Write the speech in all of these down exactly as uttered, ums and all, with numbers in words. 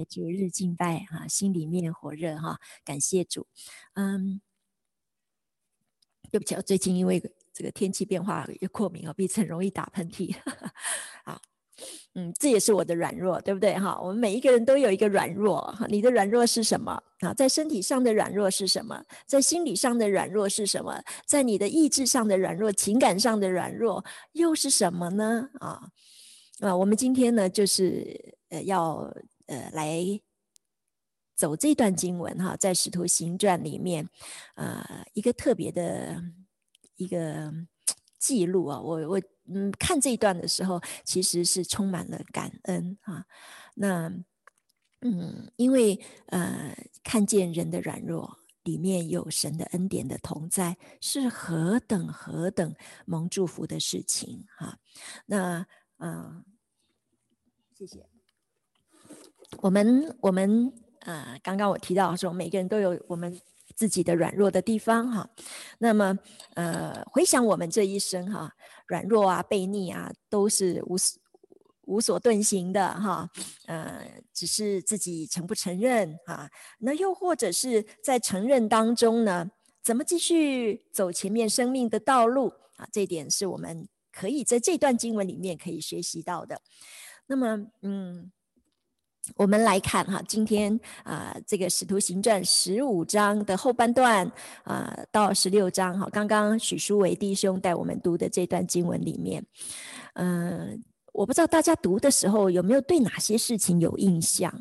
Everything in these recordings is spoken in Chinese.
主日敬拜哈，心里面火热哈，感谢主。嗯，对不起，我最近因为这个天气变化有过敏哦，鼻子很容易打喷嚏。好，嗯，这也是我的软弱，对不对哈？我们每一个人都有一个软弱，你的软弱是什么啊？在身体上的软弱是什么？在心理上的软弱是什么？在你的意志上的软弱、情感上的软弱又是什么呢？啊，啊，我们今天呢，就是呃要呃来走这段经文哈，在使徒行传里面，呃，一个特别的一个记录啊，我我嗯看这一段的时候，其实是充满了感恩啊。那嗯，因为呃看见人的软弱，里面有神的恩典的同在，是何等何等蒙祝福的事情哈。那嗯、呃，谢谢。我们我们呃，刚刚我提到说，每个人都有我们自己的软弱的地方哈。那么呃，回想我们这一生哈，软弱啊、悖逆啊，都是无无所遁形的哈。呃，只是自己承不承认啊？那又或者是在承认当中呢，怎么继续走前面生命的道路啊？这一点是我们可以在这段经文里面可以学习到的。那么，嗯。我们来看哈，今天啊、呃，这个使徒行传十五章的后半段啊、呃，到十六章哈，刚刚许书维弟兄带我们读的这段经文里面，嗯、呃，我不知道大家读的时候有没有对哪些事情有印象？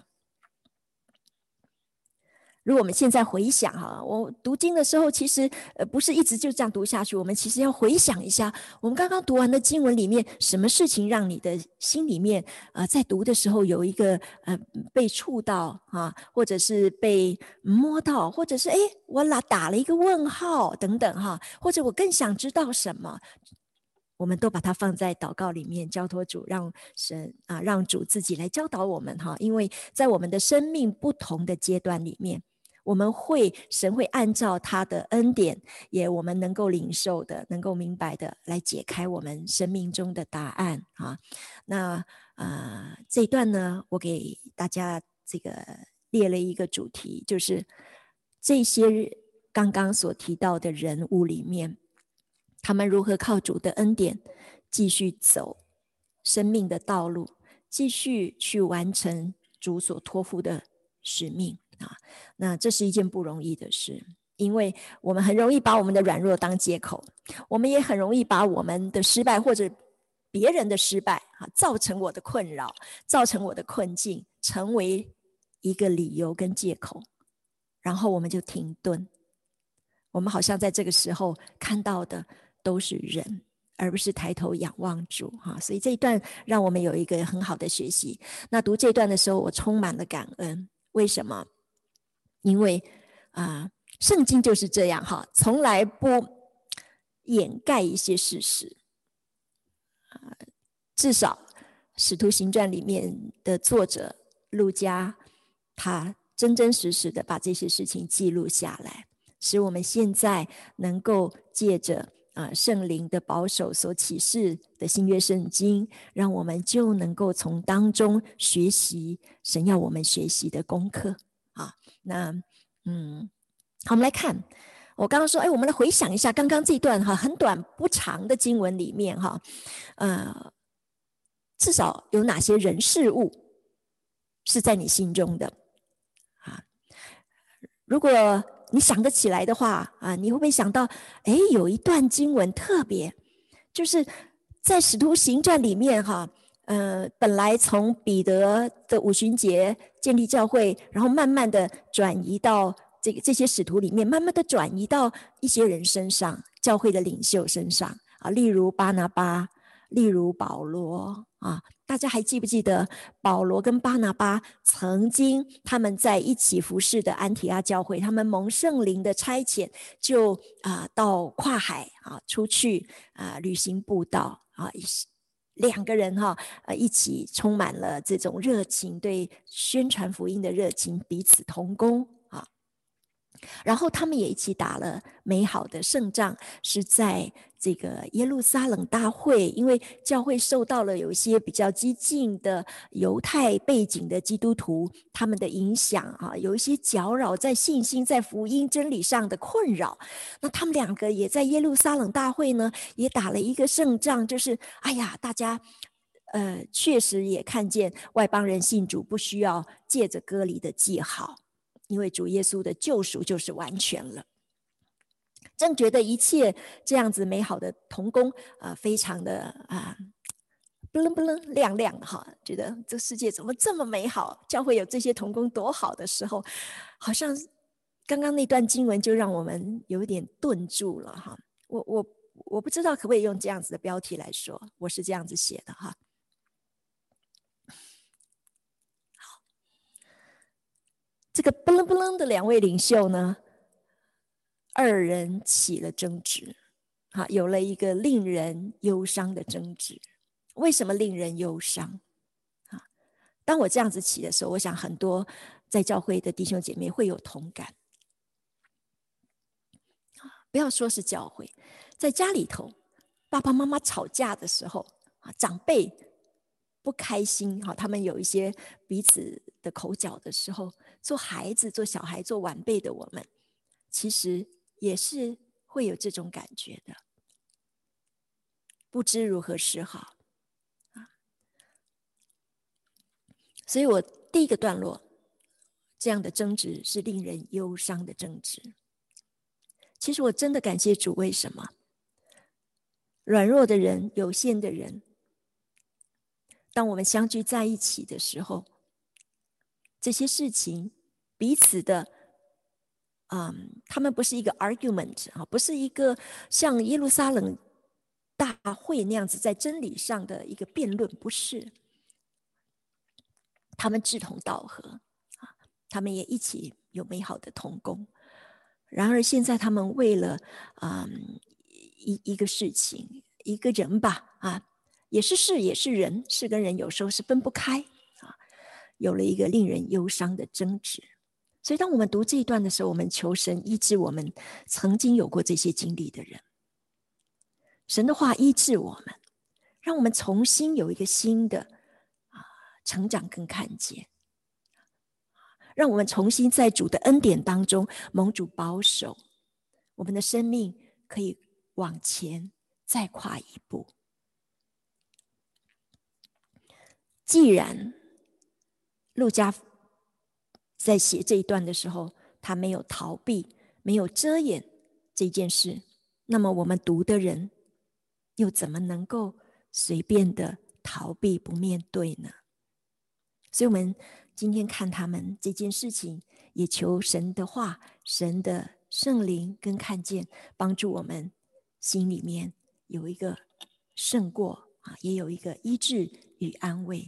如果我们现在回想哈，我读经的时候，其实呃不是一直就这样读下去，我们其实要回想一下，我们刚刚读完的经文里面，什么事情让你的心里面呃在读的时候有一个呃被触到啊，或者是被摸到，或者是哎我打打了一个问号等等哈，或者我更想知道什么。我们都把它放在祷告里面，交托主，让神啊，让主自己来教导我们哈。因为在我们的生命不同的阶段里面，我们会神会按照他的恩典，也我们能够领受的、能够明白的，来解开我们生命中的答案啊。那啊、呃，这一段呢，我给大家这个列了一个主题，就是这些刚刚所提到的人物里面，他们如何靠主的恩典继续走生命的道路，继续去完成主所托付的使命啊！那这是一件不容易的事，因为我们很容易把我们的软弱当借口，我们也很容易把我们的失败或者别人的失败啊，造成我的困扰，造成我的困境，成为一个理由跟借口，然后我们就停顿。我们好像在这个时候看到的都是人，而不是抬头仰望主哈。所以这一段让我们有一个很好的学习。那读这段的时候，我充满了感恩。为什么？因为啊、呃，圣经就是这样哈，从来不掩盖一些事实。呃、至少《使徒行传》里面的作者路加，他真真实实的把这些事情记录下来。使我们现在能够借着啊圣灵的保守所启示的新约圣经，让我们就能够从当中学习神要我们学习的功课啊。那嗯，好，我们来看，我刚刚说，哎，我们来回想一下刚刚这段哈很短不长的经文里面哈，呃，至少有哪些人事物是在你心中的啊？如果你想得起来的话啊，你会不会想到，哎，有一段经文特别，就是在使徒行传里面哈，呃，本来从彼得的五旬节建立教会，然后慢慢的转移到这个这些使徒里面，慢慢的转移到一些人身上，教会的领袖身上啊，例如巴拿巴，例如保罗啊。大家还记不记得保罗跟巴拿巴曾经他们在一起服侍的安提阿教会，他们蒙圣灵的差遣，就啊、呃、到跨海啊出去啊、呃、旅行布道啊，两个人哈呃一起充满了这种热情，对宣传福音的热情，彼此同工啊。 然后他们也一起打了美好的胜仗，是在这个耶路撒冷大会，因为教会受到了有一些比较激进的犹太背景的基督徒他们的影响啊，有一些搅扰在信心在福音真理上的困扰，那他们两个也在耶路撒冷大会呢也打了一个胜仗，就是哎呀大家呃确实也看见外邦人信主不需要借着割礼的记号，因为主耶稣的救赎就是完全了。正觉得一切这样子美好的同工啊、呃，非常的啊、呃，不楞不楞亮亮的哈，觉得这世界怎么这么美好？教会有这些同工多好的时候，好像刚刚那段经文就让我们有一点顿住了哈。我我我不知道可不可以用这样子的标题来说，我是这样子写的哈。好，这个不楞不楞的两位领袖呢？二人起了争执，好，有了一个令人忧伤的争执。为什么令人忧伤？当我这样子起的时候，我想很多在教会的弟兄姐妹会有同感。不要说是教会，在家里头，爸爸妈妈吵架的时候，长辈不开心，他们有一些彼此的口角的时候，做孩子、做小孩、做晚辈的我们，其实也是会有这种感觉的，不知如何是好。所以我第一个段落，这样的争执是令人忧伤的争执。其实我真的感谢主，为什么？软弱的人、有限的人，当我们相聚在一起的时候，这些事情彼此的嗯，他们不是一个 argument 啊，不是一个像耶路撒冷大会那样子在真理上的一个辩论，不是。他们志同道合，他们也一起有美好的同工。然而现在他们为了、嗯、一, 一个事情一个人吧啊，也是事也是人，事跟人有时候是分不开啊，有了一个令人忧伤的争执。所以当我们读这一段的时候，我们求神医治我们曾经有过这些经历的人，神的话医治我们，让我们重新有一个新的、啊、成长跟看见，让我们重新在主的恩典当中蒙主保守，我们的生命可以往前再跨一步。既然路加在写这一段的时候，他没有逃避，没有遮掩这件事，那么我们读的人又怎么能够随便的逃避不面对呢？所以我们今天看他们这件事情，也求神的话、神的圣灵跟看见，帮助我们心里面有一个胜过，也有一个医治与安慰。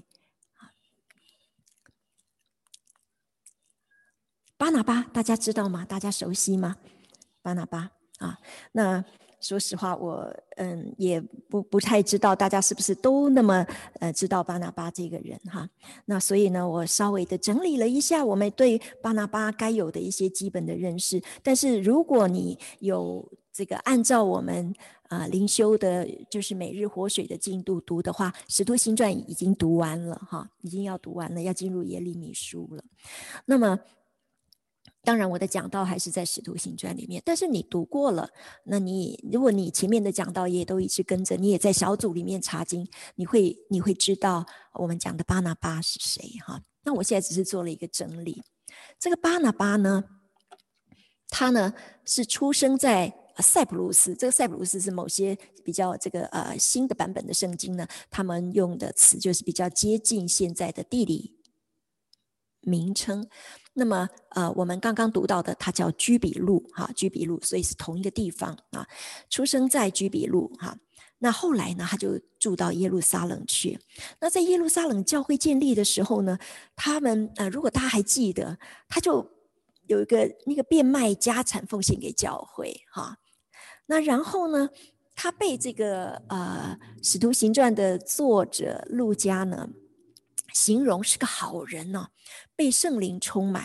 巴拿巴大家知道吗？大家熟悉吗？巴拿巴啊，那说实话我嗯也不不太知道大家是不是都那么呃知道巴拿巴这个人哈。那所以呢，我稍微的整理了一下我们对巴拿巴该有的一些基本的认识。但是如果你有这个按照我们啊、呃、灵修的，就是每日活水的进度读的话，《使徒行传》已经读完了哈，已经要读完了，要进入耶利米书了。那么当然我的讲道还是在使徒行传里面，但是你读过了，那你如果你前面的讲道也都一直跟着，你也在小组里面查经，你会你会知道我们讲的巴拿巴是谁哈。那我现在只是做了一个整理。这个巴拿巴呢，他呢是出生在塞浦路斯，这个塞浦路斯是某些比较这个呃新的版本的圣经呢，他们用的词就是比较接近现在的地理名称。那么呃，我们刚刚读到的它叫居比路哈，居比路，所以是同一个地方啊，出生在居比路哈。那后来呢，他就住到耶路撒冷去。那在耶路撒冷教会建立的时候呢，他们呃，如果大家还记得，他就有一个那个变卖家产奉献给教会哈。那然后呢，他被这个呃《使徒行传》的作者路加呢形容是个好人呢、哦，被圣灵充满，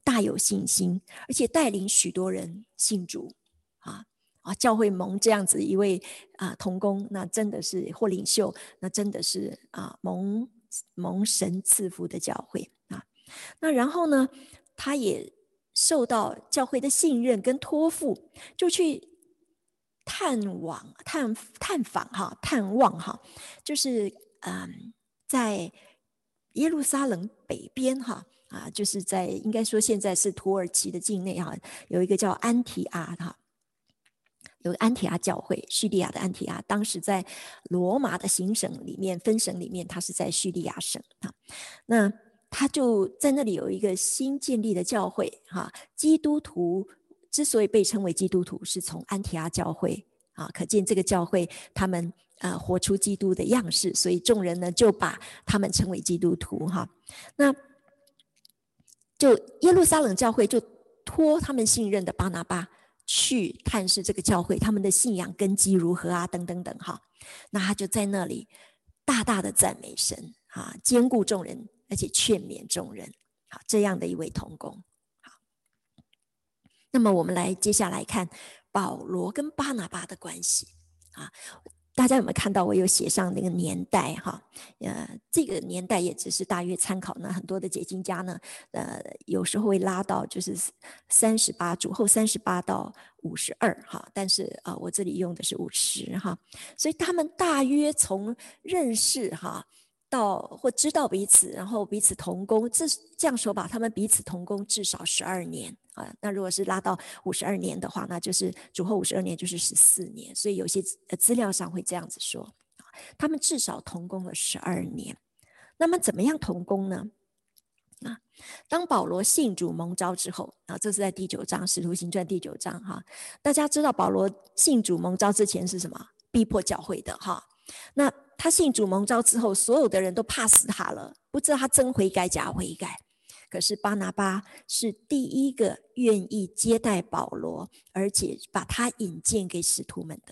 大有信心，而且带领许多人信主啊啊！教会蒙这样子一位啊同工，那真的是或领袖，那真的是啊蒙蒙神赐福的教会啊。那然后呢，他也受到教会的信任跟托付，就去探望、探探访哈、探望哈，就是嗯，在耶路撒冷北边哈啊，就是在应该说现在是土耳其的境内哈，有一个叫安提阿哈。有安提阿教会，叙利亚的安提阿，当时在罗马的行省里面分省里面，它是在叙利亚省啊。那他就在那里有一个新建立的教会哈，基督徒之所以被称为基督徒，是从安提阿教会啊，可见这个教会他们呃活出基督的样式，所以众人呢就把他们称为基督徒哈。那就耶路撒冷教会就托他们信任的巴拿巴去探视这个教会，他们的信仰根基如何啊，等等等哈。那他就在那里大大的赞美神啊，兼顾众人，而且劝勉众人，好，这样的一位同工。好，那么我们来接下来看保罗跟巴拿巴的关系啊。大家有没有看到我有写上那个年代哈？呃，这个年代也只是大约参考呢。很多的解经家呢，呃，有时候会拉到就是三十八主后三十八到五十二哈，但是啊、呃，我这里用的是五十哈，所以他们大约从认识哈到或知道彼此，然后彼此同工，这这样说吧，他们彼此同工至少十二年。啊，那如果是拉到五十二年的话，那就是主后五十二年就是十四年，所以有些资料上会这样子说，他们至少同工了十二年。那么怎么样同工呢？啊，当保罗信主蒙召之后，啊，这是在第九章《使徒行传》第九章哈。大家知道保罗信主蒙召之前是什么？逼迫教会的哈。那他信主蒙召之后，所有的人都怕死他了，不知道他真悔改假悔改。可是巴拿巴是第一个愿意接待保罗，而且把他引荐给使徒们的。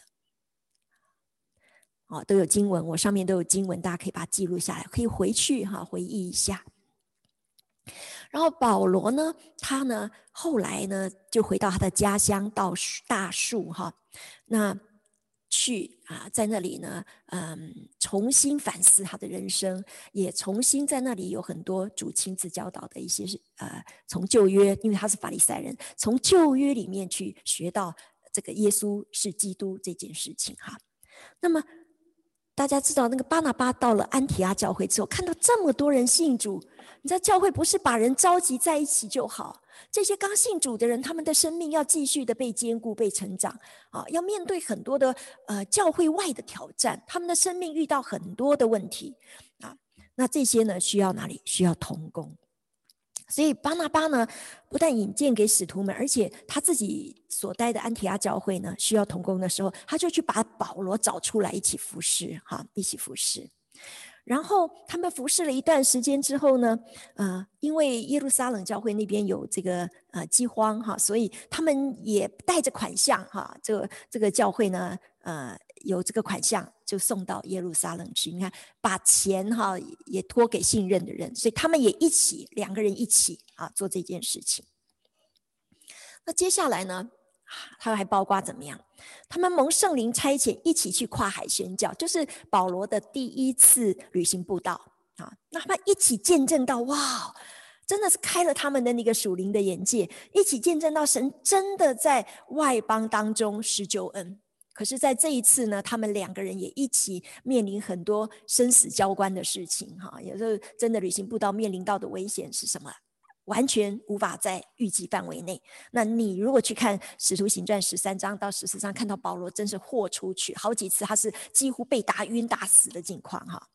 哦，都有经文，我上面都有经文，大家可以把它记录下来，可以回去哈回忆一下。然后保罗呢，他呢后来呢就回到他的家乡，到大树哈，那去啊，在那里呢，嗯，重新反思他的人生，也重新在那里有很多主亲自教导的一些呃，从旧约，因为他是法利赛人，从旧约里面去学到这个耶稣是基督这件事情哈。那么大家知道，那个巴拿巴到了安提阿教会之后，看到这么多人信主，你知道教会不是把人召集在一起就好，这些刚信主的人，他们的生命要继续的被坚固、被成长啊，要面对很多的呃教会外的挑战，他们的生命遇到很多的问题啊。那这些呢，需要哪里？需要同工。所以巴拿巴呢，不但引荐给使徒们，而且他自己所待的安提阿教会呢，需要同工的时候，他就去把保罗找出来一起服侍，哈，一起服侍。然后他们服侍了一段时间之后呢，呃，因为耶路撒冷教会那边有这个呃饥荒哈，所以他们也带着款项哈，这个这个教会呢，呃，有这个款项就送到耶路撒冷去。你看，把钱哈也托给信任的人，所以他们也一起两个人一起啊做这件事情。那接下来呢？他们还包括怎么样？他们蒙圣灵差遣，一起去跨海宣教，就是保罗的第一次旅行布道啊。那他们一起见证到，哇，真的是开了他们的那个属灵的眼界，一起见证到神真的在外邦当中施救恩。可是在这一次呢，他们两个人也一起面临很多生死交关的事情哈。有时候真的旅行布道面临到的危险是什么？完全无法在预计范围内。那你如果去看《使徒行传》十三章到十四章，看到保罗真是豁出去，好几次他是几乎被打晕、打死的境况哈。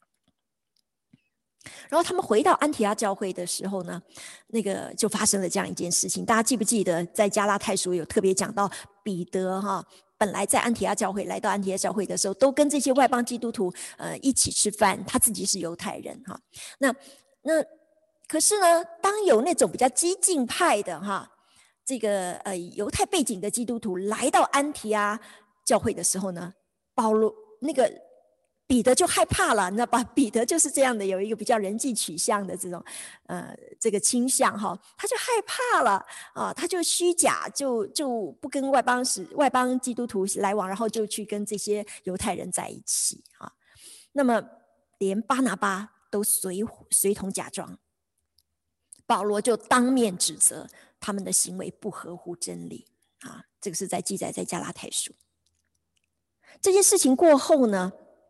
然后他们回到安提阿教会的时候呢，那个就发生了这样一件事情。大家记不记得在加拉太书有特别讲到彼得哈？本来在安提阿教会，来到安提阿教会的时候，都跟这些外邦基督徒呃一起吃饭，他自己是犹太人哈。那那。可是呢，当有那种比较激进派的哈，这个呃犹太背景的基督徒来到安提阿教会的时候呢，保罗那个彼得就害怕了，你知道吧？彼得就是这样的，有一个比较人际取向的这种呃这个倾向哈，他就害怕了啊，他就虚假，就就不跟外邦使外邦基督徒来往，然后就去跟这些犹太人在一起啊。那么连巴拿巴都随随同假装，保罗就当面指责他们的行为不合乎真理啊。这个是在记载在加拉太书。这件事情过后呢，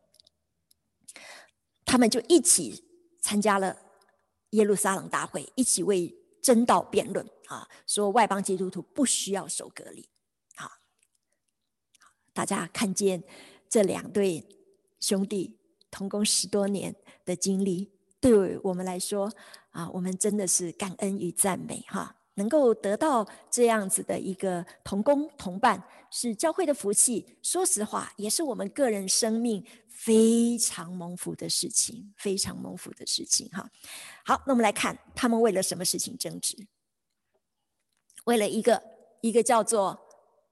他们就一起参加了耶路撒冷大会，一起为真道辩论啊，说外邦基督徒不需要守隔离啊。大家看见这两对兄弟同工十多年的经历，对我们来说啊，我们真的是感恩与赞美哈。能够得到这样子的一个同工同伴，是教会的福气。说实话，也是我们个人生命非常蒙福的事情，非常蒙福的事情哈。好，那我们来看他们为了什么事情争执？为了一个一个叫做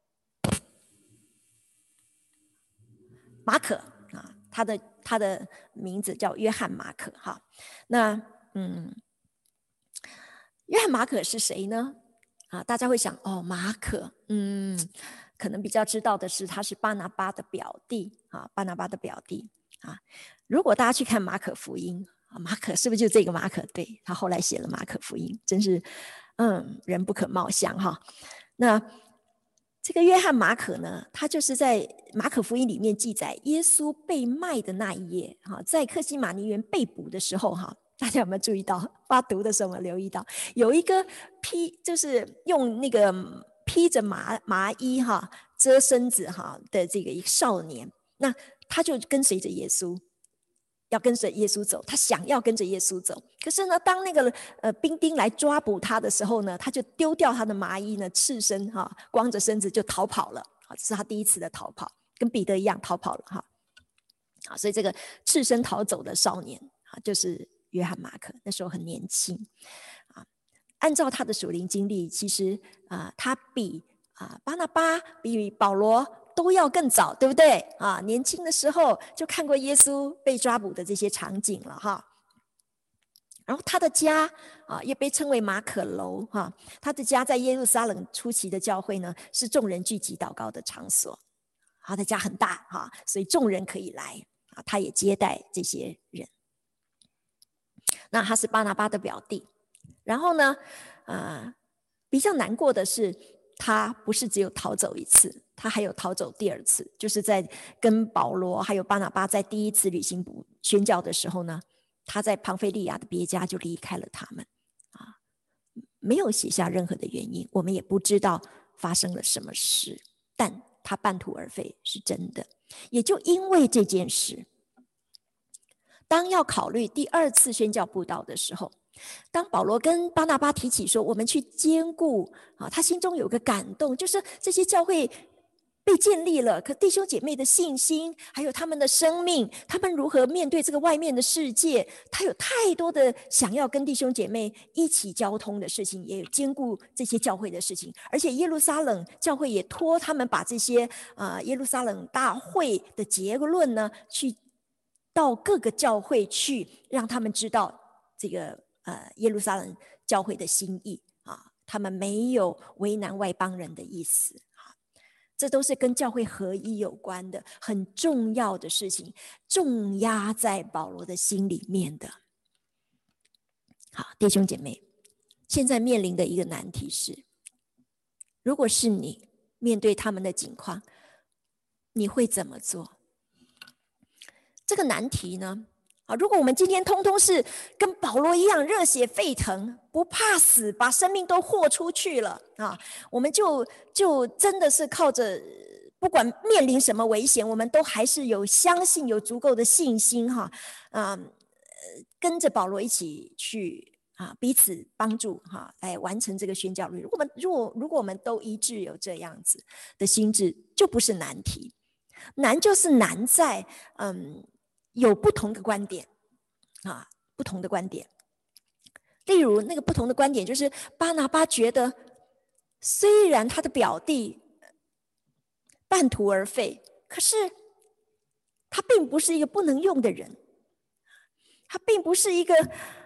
马可啊，他的他的名字叫约翰马可哈。那嗯。约翰马可是谁呢？啊，大家会想哦，马可，嗯，可能比较知道的是他是巴拿巴的表弟啊，巴拿巴的表弟啊。如果大家去看马可福音啊，马可是不是就这个马可？对，他后来写了马可福音，真是嗯，人不可貌相哈。那这个约翰马可呢，他就是在马可福音里面记载耶稣被卖的那一页哈，在客西马尼园被捕的时候哈。大家有没有注意到？发毒的时候有没有留意到，有一个披，就是用那个披着麻麻衣哈遮身子哈的这个一个少年，那他就跟随着耶稣，要跟随耶稣走，他想要跟着耶稣走。可是呢，当那个呃兵丁来抓捕他的时候呢，他就丢掉他的麻衣呢，赤身哈，光着身子就逃跑了。这是他第一次的逃跑，跟彼得一样逃跑了哈。啊，所以这个赤身逃走的少年啊，就是约翰马可，那时候很年轻啊。按照他的属灵经历，其实啊，他比啊巴拿巴、比保罗都要更早，对不对啊？年轻的时候就看过耶稣被抓捕的这些场景了哈。然后他的家啊，也被称为马可楼哈。他的家在耶路撒冷初期的教会呢，是众人聚集祷告的场所。他的家很大哈，所以众人可以来啊，他也接待这些人。那他是巴拿巴的表弟，然后呢，呃，比较难过的是，他不是只有逃走一次，他还有逃走第二次，就是在跟保罗还有巴拿巴在第一次旅行宣教的时候呢，他在庞菲利亚的别家就离开了他们啊，没有写下任何的原因，我们也不知道发生了什么事，但他半途而废是真的。也就因为这件事，当要考虑第二次宣教布道的时候，当保罗跟巴拿巴提起说我们去兼顾啊，他心中有个感动，就是这些教会被建立了，可弟兄姐妹的信心还有他们的生命，他们如何面对这个外面的世界，他有太多的想要跟弟兄姐妹一起交通的事情，也有兼顾这些教会的事情。而且耶路撒冷教会也托他们把这些啊、呃、耶路撒冷大会的结论呢，去到各个教会去，让他们知道这个呃耶路撒冷教会的心意啊，他们没有为难外邦人的意思啊，这都是跟教会合一有关的很重要的事情，重压在保罗的心里面的。好，弟兄姐妹，现在面临的一个难题是，如果是你面对他们的境况，你会怎么做？这个难题呢，啊，如果我们今天通通是跟保罗一样热血沸腾，不怕死，把生命都豁出去了啊，我们就就真的是靠着，不管面临什么危险，我们都还是有相信，有足够的信心哈，啊，跟着保罗一起去啊，彼此帮助哈，来完成这个宣教旅。如果我们如果如果我们都一致有这样子的心智，就不是难题。难就是难在嗯。有不同的观点啊，不同的观点。例如，那个不同的观点就是，巴拿巴觉得，虽然他的表弟半途而废，可是他并不是一个不能用的人，他并不是一个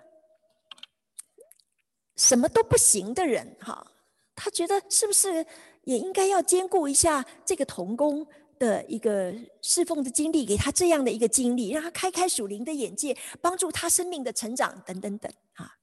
什么都不行的人哈。他觉得是不是也应该要兼顾一下这个同工的一个侍奉的经历，给他这样的一个经历，让他开开属灵的眼界，帮助他生命的成长等等等啊。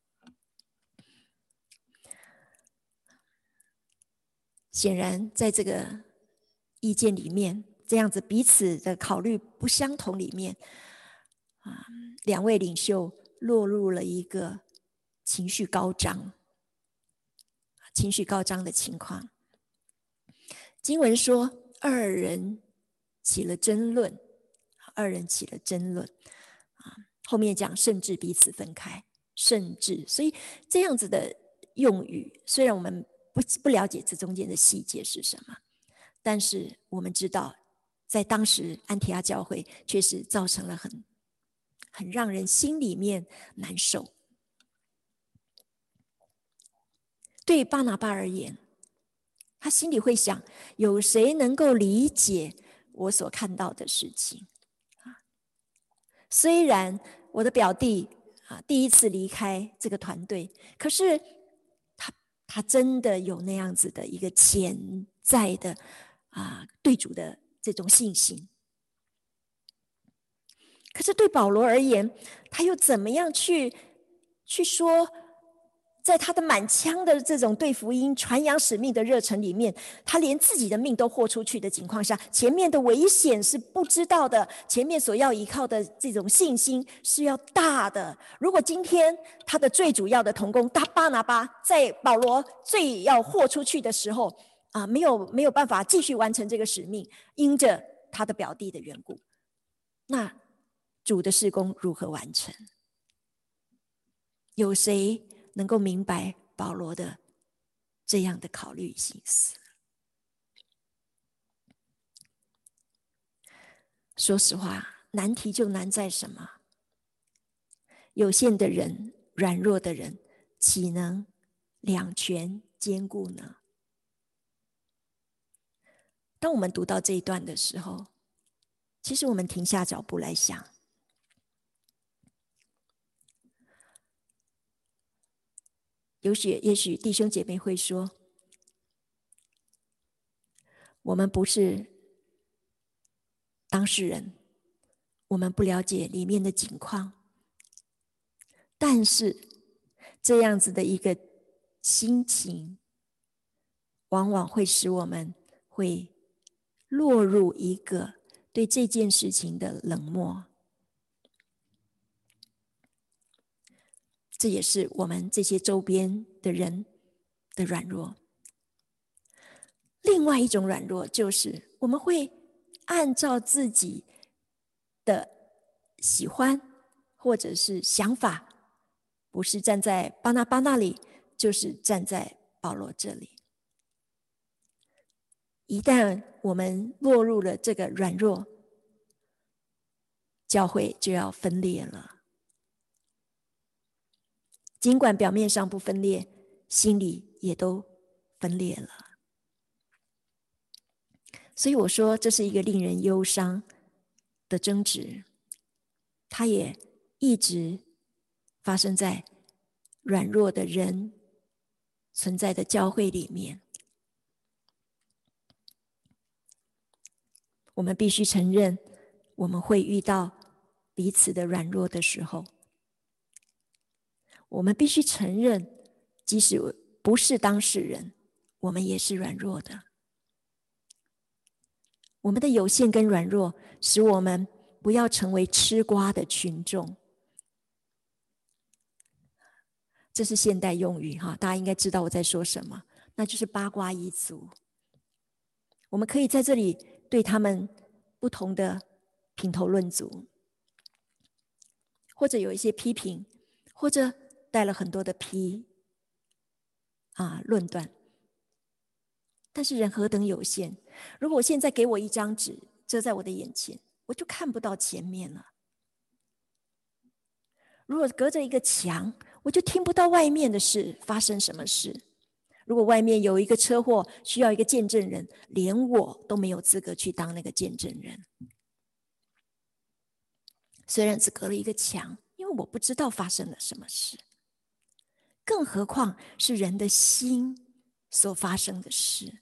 显然在这个意见里面，这样子彼此的考虑不相同里面啊，两位领袖落入了一个情绪高涨情绪高涨的情况。经文说二人起了争论，二人起了争论啊，后面讲甚至彼此分开，甚至，所以这样子的用语，虽然我们不不了解这中间的细节是什么，但是我们知道，在当时安提阿教会确实造成了很很让人心里面难受。对巴拿巴而言，他心里会想，有谁能够理解我所看到的事情？虽然我的表弟啊第一次离开这个团队，可是他他真的有那样子的一个潜在的啊对主的这种信心。可是对保罗而言，他又怎么样去去说？在他的满腔的这种对福音传扬使命的热忱里面，他连自己的命都豁出去的情况下，前面的危险是不知道的，前面所要依靠的这种信心是要大的。如果今天他的最主要的同工大巴拿巴在保罗最要豁出去的时候啊，没有没有办法继续完成这个使命，因着他的表弟的缘故，那主的事工如何完成？有谁能够明白保罗的这样的考虑心思？说实话，难题就难在什么？有限的人，软弱的人，岂能两全兼顾呢？当我们读到这一段的时候，其实我们停下脚步来想，也许也许弟兄姐妹会说，我们不是当事人，我们不了解里面的情况，但是这样子的一个心情，往往会使我们会落入一个对这件事情的冷漠。这也是我们这些周边的人的软弱。另外一种软弱就是我们会按照自己的喜欢或者是想法，不是站在巴拿巴那里，就是站在保罗这里。一旦我们落入了这个软弱，教会就要分裂了。尽管表面上不分裂，心里也都分裂了。所以我说，这是一个令人忧伤的争执，它也一直发生在软弱的人存在的教会里面。我们必须承认，我们会遇到彼此的软弱的时候。我们必须承认，即使不是当事人，我们也是软弱的。我们的有限跟软弱，使我们不要成为吃瓜的群众。这是现代用语哈，大家应该知道我在说什么，那就是八卦一族。我们可以在这里对他们不同的评头论足，或者有一些批评，或者带了很多的批啊论断。但是人何等有限，如果我现在给我一张纸遮在我的眼前，我就看不到前面了。如果隔着一个墙，我就听不到外面的事发生什么事。如果外面有一个车祸，需要一个见证人，连我都没有资格去当那个见证人。 虽然只隔了一个墙，因为我不知道发生了什么事，更何况是人的心所发生的事。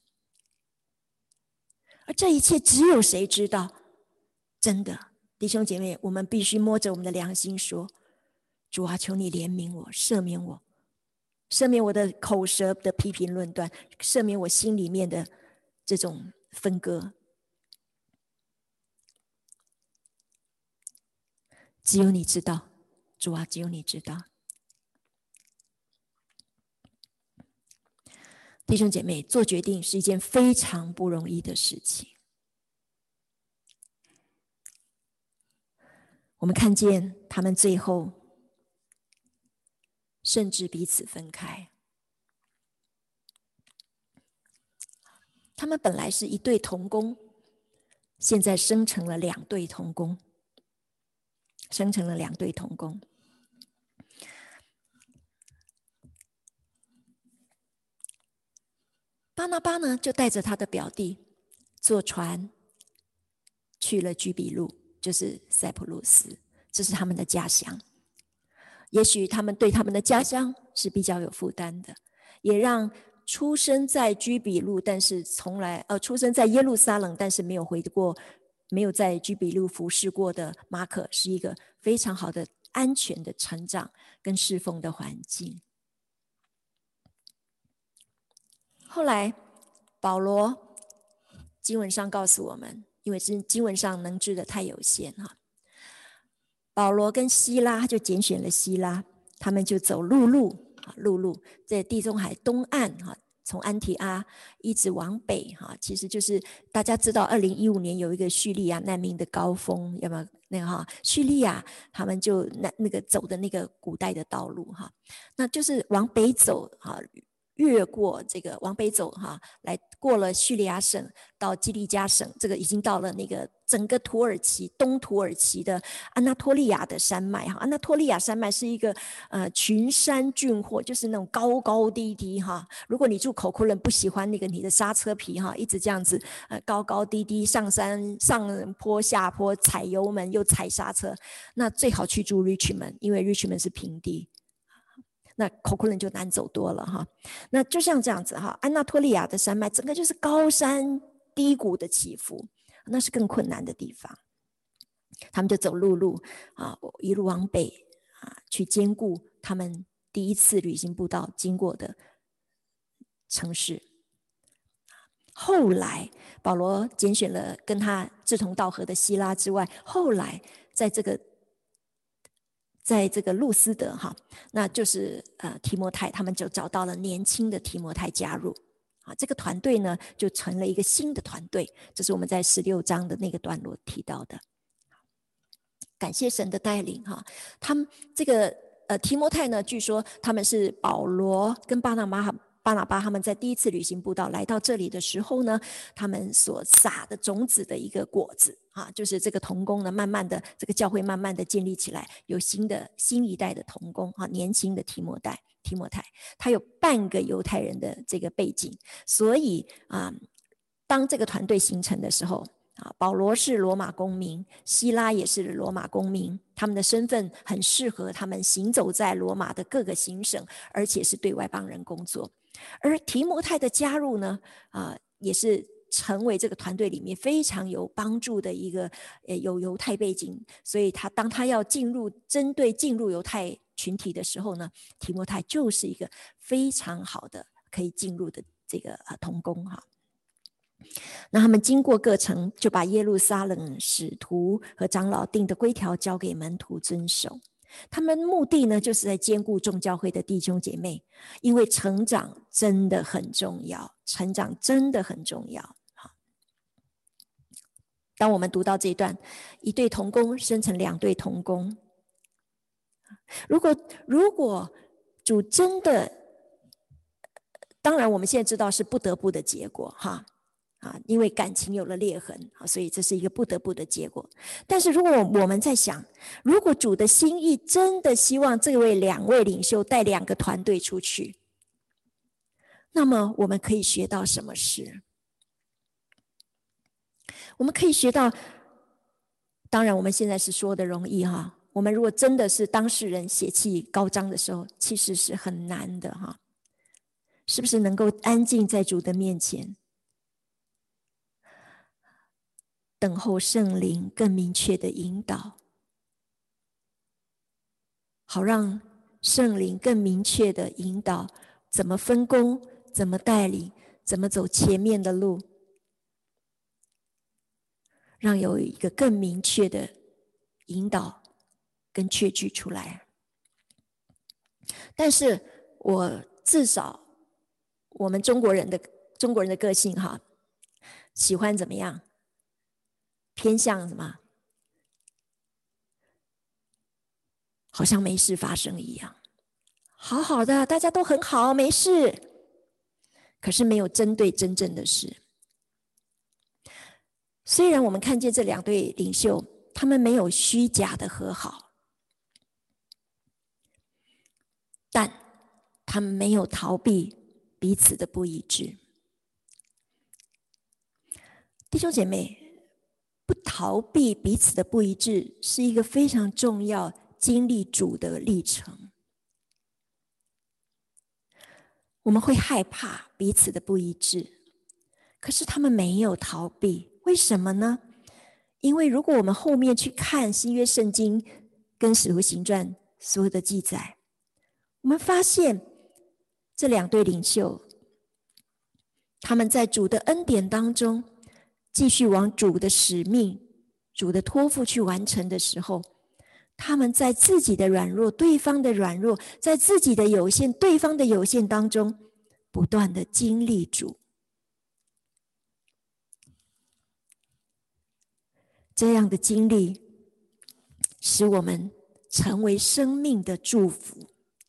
而这一切只有谁知道？真的，弟兄姐妹，我们必须摸着我们的良心说，主啊，求你怜悯我，赦免我，赦免我的口舌的批评论断，赦免我心里面的这种分割。只有你知道，主啊，只有你知道。弟兄姐妹，做决定是一件非常不容易的事情。我们看见他们最后甚至彼此分开。他们本来是一对同工，现在生成了两对同工，生成了两对同工。巴拿巴呢，就带着他的表弟坐船去了居比路，就是塞浦路斯，这是他们的家乡。也许他们对他们的家乡是比较有负担的，也让出生在居比路，但是从来呃出生在耶路撒冷，但是没有回过，没有在居比路服侍过的马可，是一个非常好的安全的成长跟侍奉的环境。后来保罗经文上告诉我们，因为是经文上能知的太有限哈，保罗跟希拉就拣选了希拉，他们就走陆路，陆路在地中海东岸哈，从安提阿一直往北哈，其实就是大家知道，二零一五年有一个叙利亚难民的高峰，要不要那个哈？叙利亚他们就那那个走的那个古代的道路哈，那就是往北走哈。越过这个往北走哈，来过了叙利亚省到基利加省，这个已经到了那个整个土耳其东土耳其的安纳托利亚的山脉哈。安纳托利亚山脉是一个呃群山峻壑，就是那种高高低低哈。如果你住口库人不喜欢那个你的刹车皮哈，一直这样子呃高高低低上山上坡下坡，踩油门又踩刹车，那最好去住 Richmond， 因为 Richmond 是平地。那口库人就难走多了哈。那就像这样子哈，安纳托利亚的山脉整个就是高山低谷的起伏，那是更困难的地方。他们就走陆路啊，一路往北啊，去兼顾他们第一次旅行步道经过的城市。后来保罗拣选了跟他志同道合的希拉之外，后来在这个在这个路斯德哈，那就是呃提摩太，他们就找到了年轻的提摩太加入啊，这个团队呢就成了一个新的团队，这是我们在十六章的那个段落提到的。感谢神的带领哈，他们这个呃提摩太呢，据说他们是保罗跟巴拿马巴拿巴他们在第一次旅行步道来到这里的时候呢，他们所撒的种子的一个果子啊，就是这个同工呢，慢慢的这个教会慢慢的建立起来，有新的新一代的同工啊，年轻的提摩太，提摩太，他有半个犹太人的这个背景，所以啊，当这个团队形成的时候啊，保罗是罗马公民，希拉也是罗马公民，他们的身份很适合他们行走在罗马的各个行省，而且是对外邦人工作。而提摩太的加入呢，啊、呃，也是成为这个团队里面非常有帮助的一个，呃，有犹太背景，所以他当他要进入针对进入犹太群体的时候呢，提摩太就是一个非常好的可以进入的这个呃同工哈。那他们经过各城，就把耶路撒冷使徒和长老定的规条交给门徒遵守。他们目的呢，就是在兼顾众教会的弟兄姐妹，因为成长真的很重要，成长真的很重要。当我们读到这一段，一对同工生成两对同工，如果如果主真的，当然我们现在知道是不得不的结果哈。啊，因为感情有了裂痕，所以这是一个不得不的结果。但是如果我们在想，如果主的心意真的希望这位两位领袖带两个团队出去，那么我们可以学到什么事？我们可以学到当然我们现在是说的容易哈，我们如果真的是当事人血气高涨的时候，其实是很难的哈。是不是能够安静在主的面前，等候圣灵更明确的引导，好让圣灵更明确的引导怎么分工，怎么带领，怎么走前面的路，让有一个更明确的引导跟确据出来。但是我至少我们中国人的中国人的个性哈，喜欢怎么样？偏向什么？好像没事发生一样，好好的，大家都很好，没事。可是没有针对真正的事。虽然我们看见这两对领袖，他们没有虚假的和好，但他们没有逃避彼此的不一致。弟兄姐妹，不逃避彼此的不一致是一个非常重要经历主的历程。我们会害怕彼此的不一致，可是他们没有逃避，为什么呢？因为如果我们后面去看新约圣经跟使徒行传所有的记载，我们发现这两对领袖，他们在主的恩典当中继续往主的使命、主的托付去完成的时候，他们在自己的软弱、对方的软弱，在自己的有限、对方的有限当中，不断的经历主。这样的经历使我们成为生命的祝福，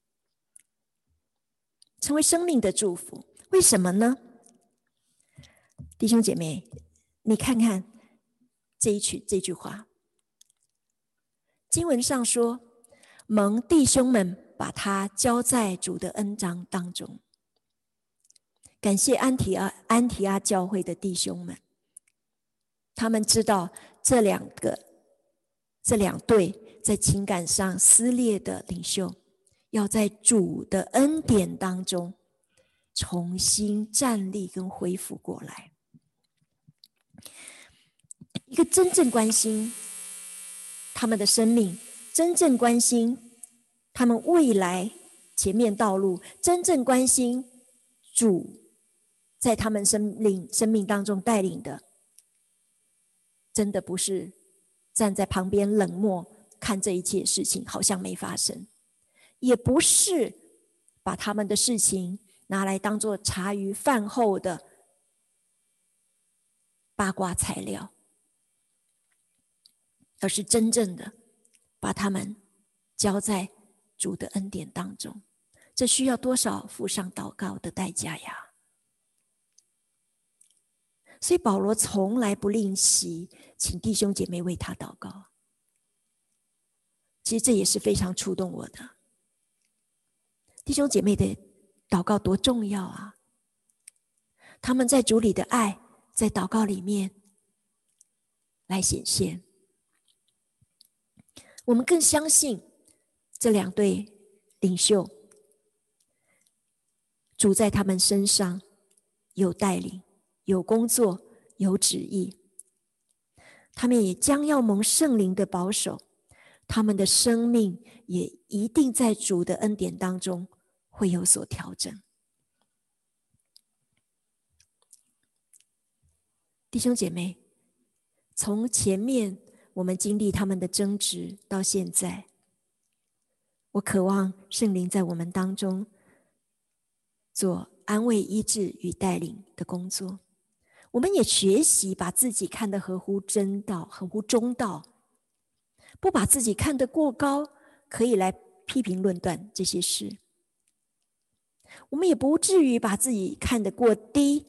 成为生命的祝福。为什么呢？弟兄姐妹，你看看这一句这句话，经文上说，蒙弟兄们把他交在主的恩章当中。感谢安提阿安提阿教会的弟兄们，他们知道这两个这两对在情感上撕裂的领袖，要在主的恩典当中重新站立跟恢复过来。一个真正关心他们的生命，真正关心他们未来前面道路，真正关心主在他们生命生命当中带领的，真的不是站在旁边冷漠看这一切事情好像没发生，也不是把他们的事情拿来当作茶余饭后的八卦材料，而是真正的把他们交在主的恩典当中。这需要多少付上祷告的代价呀？所以保罗从来不吝惜请弟兄姐妹为他祷告。其实这也是非常触动我的。弟兄姐妹的祷告多重要啊！他们在主里的爱，在祷告里面来显现。我们更相信这两对领袖，主在他们身上有带领，有工作，有旨意。他们也将要蒙圣灵的保守，他们的生命也一定在主的恩典当中会有所调整。弟兄姐妹，从前面我们经历他们的争执到现在，我渴望圣灵在我们当中做安慰、医治与带领的工作。我们也学习把自己看得合乎真道，合乎中道，不把自己看得过高，可以来批评论断这些事。我们也不至于把自己看得过低，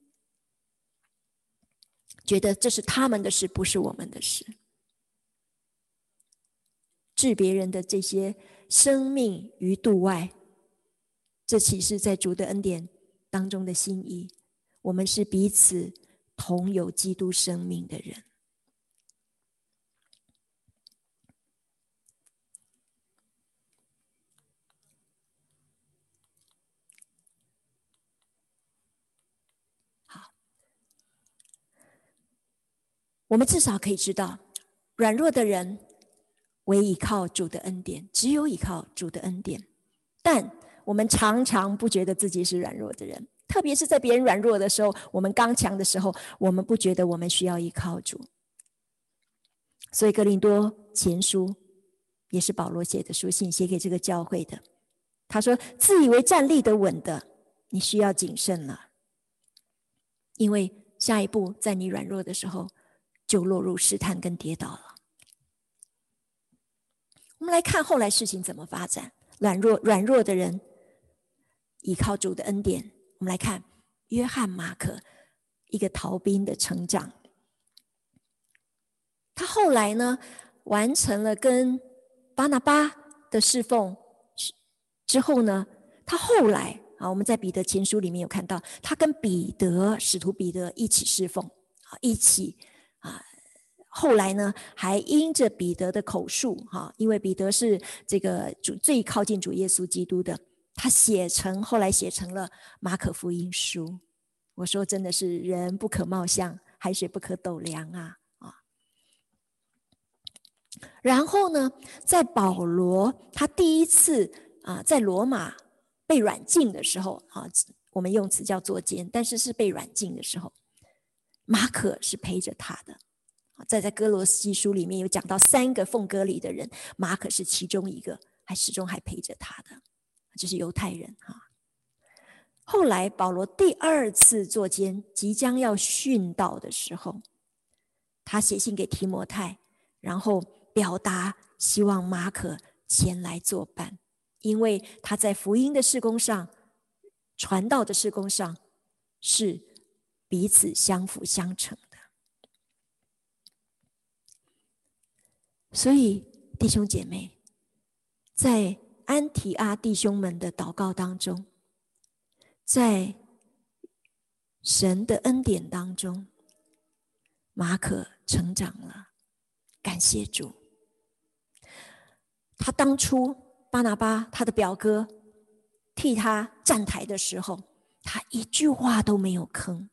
觉得这是他们的事，不是我们的事。置别人的这些生命于度外，这岂是在主的恩典当中的心意？我们是彼此同有基督生命的人。 我们至少可以知道，软弱的人唯依靠主的恩典，只有依靠主的恩典。但我们常常不觉得自己是软弱的人，特别是在别人软弱的时候，我们刚强的时候，我们不觉得我们需要依靠主。所以哥林多前书也是保罗写的书信，写给这个教会的。他说，自以为站立得稳的，你需要谨慎了，因为下一步在你软弱的时候就落入试探跟跌倒了。我们来看后来事情怎么发展。软弱软弱的人依靠主的恩典。我们来看约翰马可，一个逃兵的成长。他后来呢，完成了跟巴拿巴的侍奉之后呢，他后来啊，我们在彼得前书里面有看到，他跟彼得使徒彼得一起侍奉，一起啊。后来呢，还因着彼得的口述，哈，因为彼得是这个主最靠近主耶稣基督的，他写成后来写成了马可福音书。我说真的是人不可貌相，海水不可斗量啊啊！然后呢，在保罗他第一次啊在罗马被软禁的时候啊，我们用词叫坐监，但是是被软禁的时候，马可是陪着他的。在在哥罗西书里面有讲到三个奉割礼的人，马可是其中一个，还始终还陪着他的，这是犹太人哈。后来保罗第二次坐监，即将要殉道的时候，他写信给提摩太，然后表达希望马可前来作伴，因为他在福音的事工上、传道的事工上是彼此相辅相成的。所以弟兄姐妹，在安提阿弟兄们的祷告当中，在神的恩典当中，马可成长了，感谢主。他当初巴拿巴他的表哥替他站台的时候，他一句话都没有吭。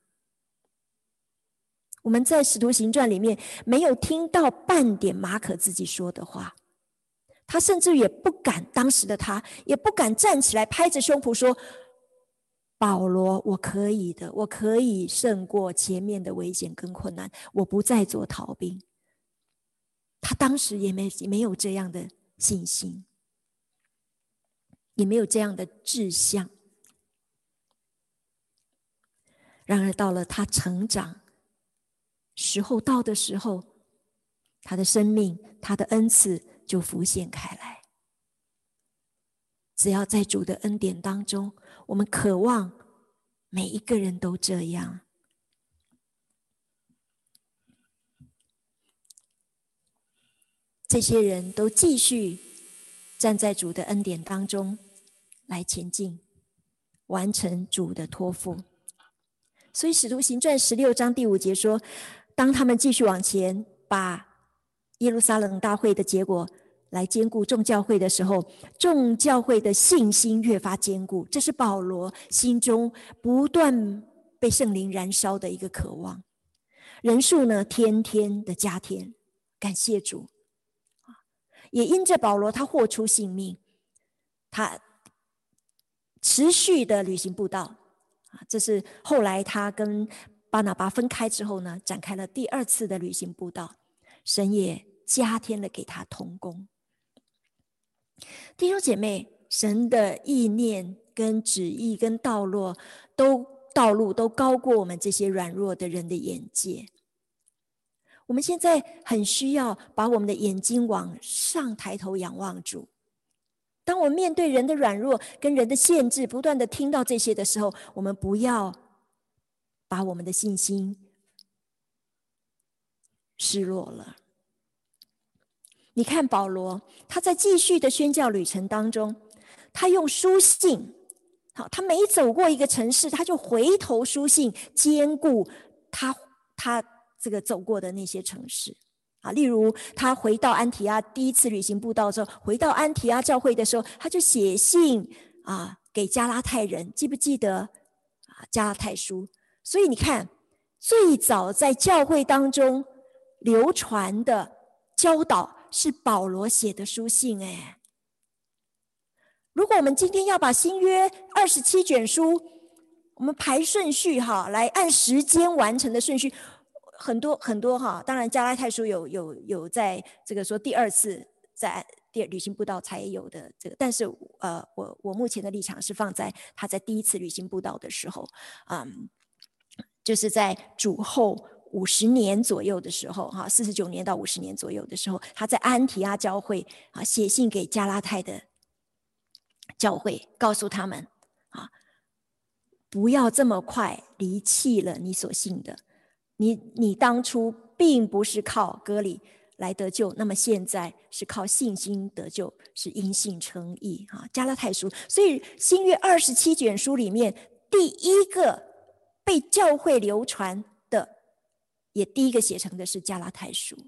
我们在使徒行传里面没有听到半点马可自己说的话，他甚至也不敢，当时的他也不敢站起来拍着胸脯说，保罗，我可以的，我可以胜过前面的危险跟困难，我不再做逃兵。他当时也 没, 也没有这样的信心，也没有这样的志向。然而到了他成长时候到的时候，他的生命，他的恩赐就浮现开来。只要在主的恩典当中，我们渴望每一个人都这样。这些人都继续站在主的恩典当中来前进，完成主的托付。所以使徒行传十六章第五节说，当他们继续往前，把耶路撒冷大会的结果来兼顾众教会的时候，众教会的信心越发坚固，这是保罗心中不断被圣灵燃烧的一个渴望。人数呢，天天的加添，感谢主。也因着保罗他豁出性命，他持续的旅行布道，这是后来他跟巴拿巴分开之后呢，展开了第二次的旅行布道，神也加添了给他同工。弟兄姐妹，神的意念跟旨意跟道路都道路都高过我们这些软弱的人的眼界。我们现在很需要把我们的眼睛往上抬头仰望主。当我们面对人的软弱跟人的限制，不断的听到这些的时候，我们不要把我们的信心失落了。你看保罗，他在继续的宣教旅程当中，他用书信，好，他每走过一个城市，他就回头书信兼顾他他这个走过的那些城市啊。例如他回到安提阿第一次旅行布道之后，回到安提阿教会的时候，他就写信啊给加拉太人，记不记得啊加拉太书？所以你看，最早在教会当中流传的教导是保罗写的书信哎。如果我们今天要把新约二十七卷书，我们排顺序哈，来按时间完成的顺序，很多很多哈。当然加拉太书有有有在这个说第二次在第旅行布道才有的这个，但是呃，我我目前的立场是放在他在第一次旅行布道的时候，嗯，就是在主后五十年左右的时候，哈，四十九年到五十年左右的时候，他在安提阿教会啊写信给加拉太的教会，告诉他们啊，不要这么快离弃了你所信的，你你当初并不是靠割礼来得救，那么现在是靠信心得救，是因信称义啊。加拉太书，所以新约二十七卷书里面，第一个被教会流传的，也第一个写成的是加拉太书。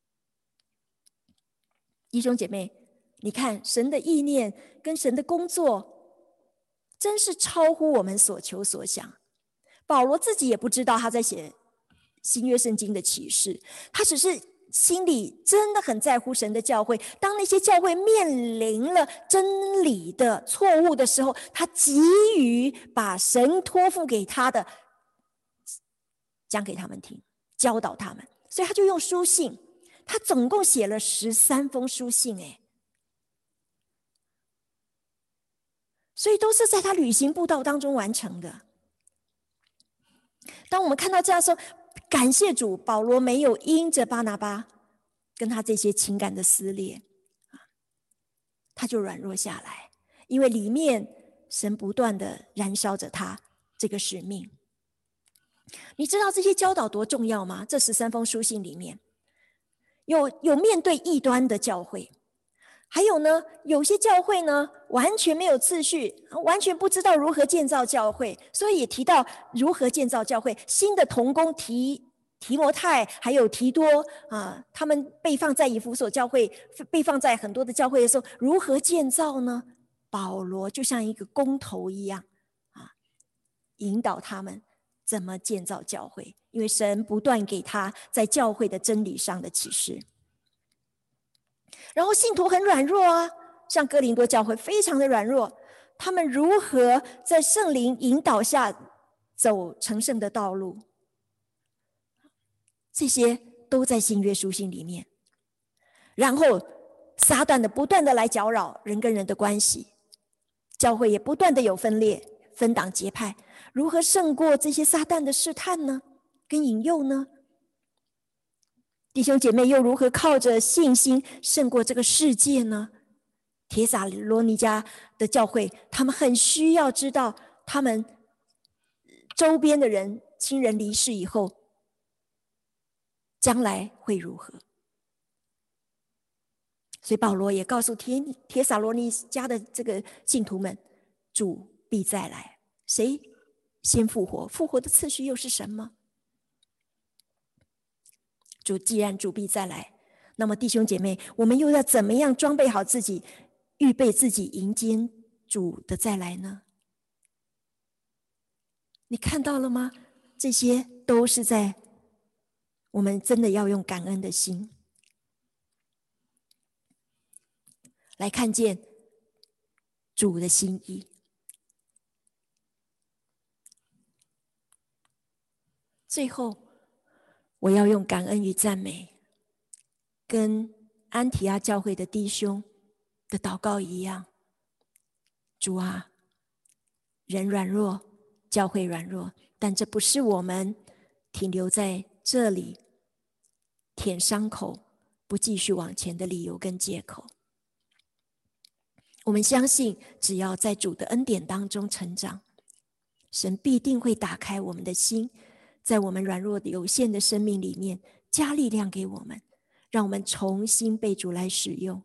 弟兄姐妹，你看神的意念跟神的工作真是超乎我们所求所想。保罗自己也不知道他在写新约圣经的启示，他只是心里真的很在乎神的教会。当那些教会面临了真理的错误的时候，他急于把神托付给他的讲给他们听，教导他们，所以他就用书信，他总共写了十三封书信哎。所以都是在他旅行布道当中完成的。当我们看到这样说，感谢主，保罗没有因着巴拿巴跟他这些情感的撕裂，他就软弱下来，因为里面神不断的燃烧着他这个使命。你知道这些教导多重要吗？这十三封书信里面有有面对异端的教会，还有呢，有些教会呢完全没有次序，完全不知道如何建造教会，所以也提到如何建造教会。新的同工提提摩太还有提多啊，他们被放在以弗所教会，被放在很多的教会的时候，如何建造呢？保罗就像一个工头一样啊，引导他们怎么建造教会，因为神不断给他在教会的真理上的启示。然后信徒很软弱啊，像哥林多教会非常的软弱，他们如何在圣灵引导下走成圣的道路，这些都在新约书信里面。然后撒旦的不断的来搅扰人跟人的关系，教会也不断的有分裂、分党结派，如何胜过这些撒旦的试探呢？跟引诱呢？弟兄姐妹又如何靠着信心胜过这个世界呢？帖撒罗尼迦的教会，他们很需要知道他们周边的人亲人离世以后，将来会如何。所以保罗也告诉帖帖撒罗尼迦的这个信徒们，主必再来。谁先复活？复活的次序又是什么？主既然主必再来，那么弟兄姐妹，我们又要怎么样装备好自己，预备自己迎接主的再来呢？你看到了吗？这些都是在我们真的要用感恩的心来看见主的心意。最后我要用感恩与赞美，跟安提阿教会的弟兄的祷告一样。主啊，人软弱，教会软弱，但这不是我们停留在这里舔伤口不继续往前的理由跟借口。我们相信，只要在主的恩典当中成长，神必定会打开我们的心，在我们软弱有限的生命里面加力量给我们，让我们重新被主来使用。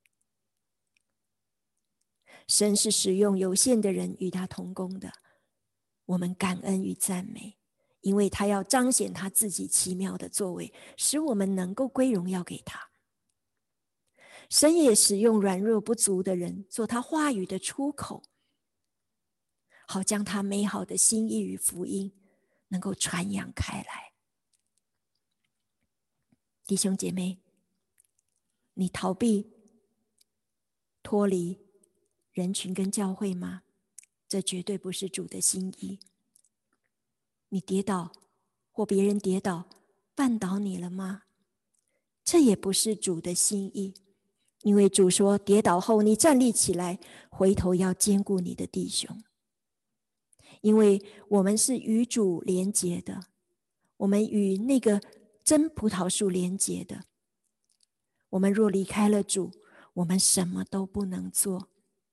神是使用有限的人与他同工的，我们感恩与赞美，因为他要彰显他自己奇妙的作为，使我们能够归荣耀给他。神也使用软弱不足的人做他话语的出口，好将他美好的心意与福音能够传扬开来。 弟兄姐妹，你逃避脱离人群跟教会吗？这绝对不是主的心意。你跌倒或别人跌倒绊倒你了吗？这也不是主的心意。因为主说，跌倒后你站立起来，回头要兼顾你的弟兄。因为我们是与主连结的，我们与那个真葡萄树连结的。我们若离开了主，我们什么都不能做。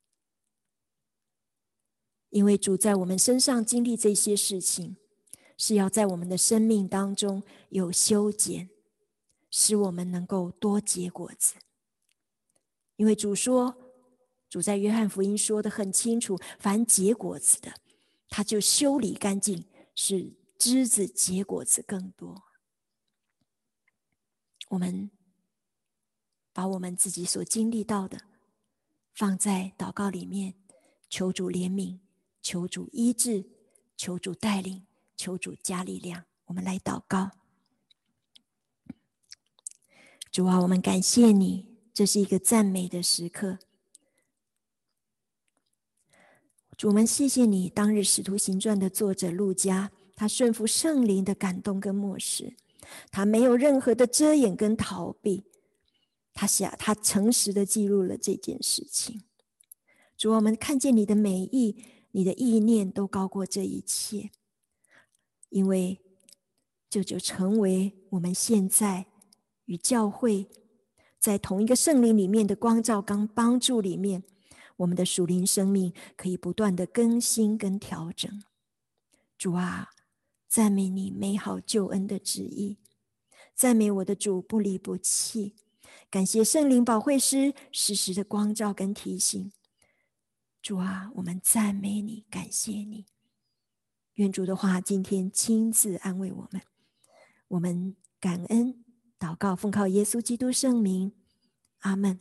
因为主在我们身上经历这些事情，是要在我们的生命当中有修剪，使我们能够多结果子。因为主说，主在约翰福音说得很清楚，凡结果子的，他就修理干净，使枝子结果子更多。我们把我们自己所经历到的放在祷告里面，求主怜悯，求主医治，求主带领，求主加力量。我们来祷告。主啊，我们感谢你，这是一个赞美的时刻。主，我们谢谢你，当日使徒行传的作者路加，他顺服圣灵的感动跟默示，他没有任何的遮掩跟逃避，他想他诚实的记录了这件事情。主，我们看见你的美意，你的意念都高过这一切，因为这就成为我们现在与教会在同一个圣灵里面的光照跟帮助里面，我们的属灵生命可以不断的更新跟调整。主啊，赞美你美好救恩的旨意，赞美我的主不离不弃，感谢圣灵保惠师时时的光照跟提醒。主啊，我们赞美你，感谢你。愿主的话今天亲自安慰我们，我们感恩祷告，奉靠耶稣基督圣名，阿们。